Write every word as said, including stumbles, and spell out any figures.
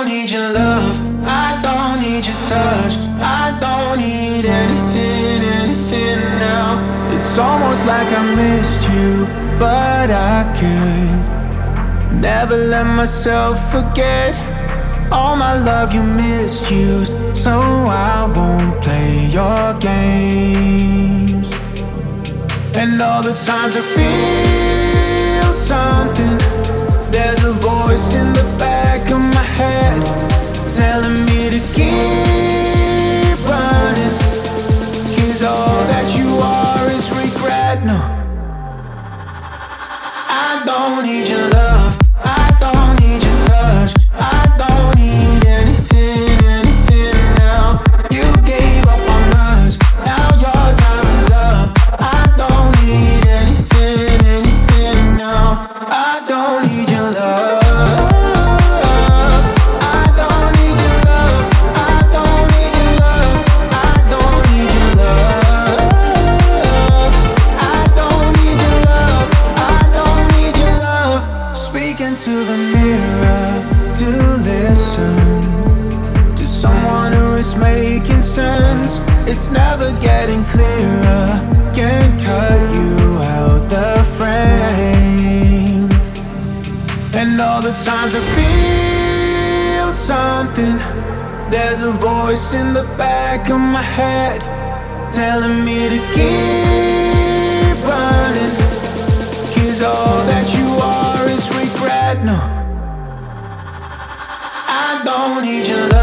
need your love, I don't need your touch, I don't need anything, anything now. It's almost like I missed you, but I could never let myself forget all my love you misused, so I won't play your games. And all the times I feel something, there's a voice in the back of my head telling me to keep running, 'cause all that you are is regret. No, I don't need your love, I don't need your touch, I don't need anything, anything now. You gave up on us, now your time is up. I don't need anything, anything now. I don't need your love, I don't need your love, I don't need your love, I don't need your love, I don't need your love, I don't need your love. Speaking to the mirror to listen to someone who is making sense. It's never getting clearer, can't cut you out the frame. And all the times I feel something, there's a voice in the back of my head telling me to keep running, 'cause all that you are is regret. No, I don't need your love.